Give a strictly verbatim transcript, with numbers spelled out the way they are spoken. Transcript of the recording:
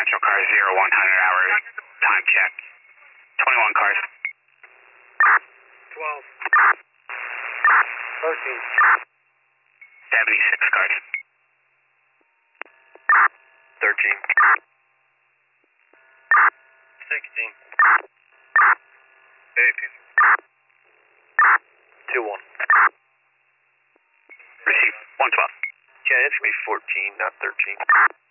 Central car zero one hundred hours. Time check. twenty-one cars. twelve. thirteen. seventy-six cars. thirteen. sixteen. eighteen. two one. Receive one twelve. Yeah, it's going to be fourteen, not thirteen.